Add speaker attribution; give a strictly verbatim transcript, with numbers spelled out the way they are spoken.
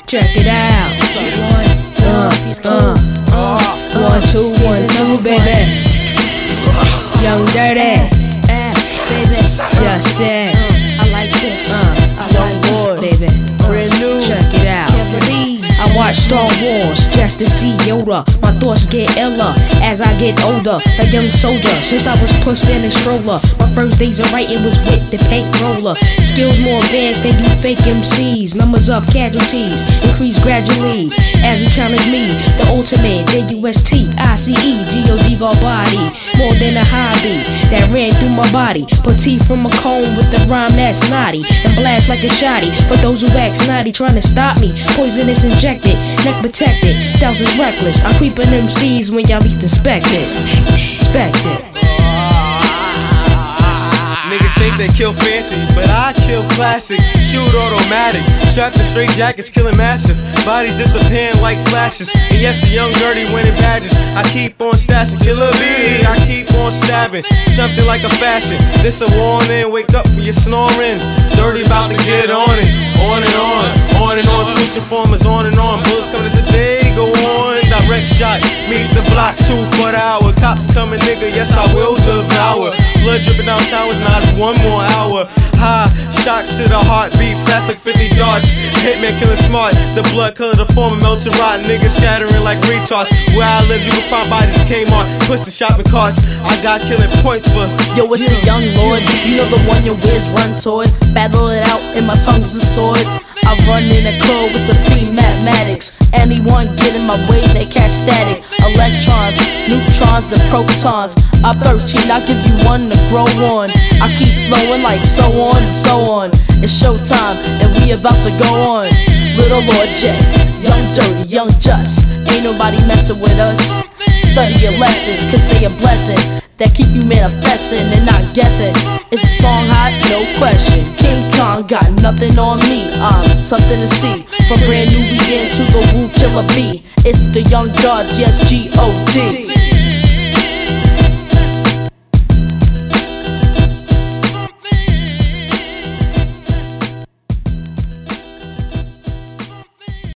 Speaker 1: Check it out. Uh, uh, one, two, one, two, baby. Young Dirty. Just dance.
Speaker 2: I like this.
Speaker 1: Uh,
Speaker 2: I like
Speaker 1: Lord, baby.
Speaker 2: Brand new.
Speaker 1: Check it out. I watch Star Wars just to see Yoda. My thoughts get iller as I get older. A young soldier since I was pushed in a stroller. My first days of writing was with the paint roller. Skills more advanced than you fake M Cs. Numbers of casualties increase gradually as you challenge me. The ultimate J U S T I C E G O D God body. More than a hobby that ran through my body. Put teeth from a comb with the rhyme that's naughty and blast like a shotty. For those who act snotty trying to stop me, poisonous injected, neck protected. Styles is reckless. I creep in M Cs when y'all least expect it. Expect it.
Speaker 3: Niggas think they kill fancy, but I kill classic. Shoot automatic, strapped in straight jackets, killing massive. Bodies disappearing like flashes. And yes, the young dirty winning badges. I keep on stashing, killer bee. I keep on stabbing, something like a fashion. This a warning, wake up for your snoring. Dirty about to get on it, on and on, on and on. Switch informers on and on. Bullets coming as the day go on. Direct shot, meet the block two for the hour. Cops coming, nigga, yes I will devour. Blood dripping down towers, now it's one more hour. High, shots to the heartbeat, fast like fifty darts. Hitman killing smart, the blood color, the form of melted rot. Niggas scattering like retards. Where I live, you can find bodies in Kmart, push the shopping carts. I got killing points for.
Speaker 2: Yo, it's the young lord. You know the one your whiz run toward. Battle it out, and my tongue's a sword. I run in a code with supreme mathematics. Anyone get in my way, they catch static. Electrons, neutrons, and protons. I'm thirteen, I'll give you one to grow on. I keep flowing like so on and so on. It's showtime, and we about to go on. Little Lord J, young dirty, young just. Ain't nobody messing with us. Study your lessons, cause they a blessing that keep you manifesting and not guessing. Is the song hot? No question. King Kong got nothing on me. I'm something to see. From brand new begin to the Woo Killer B. It's the young gods, yes, G O D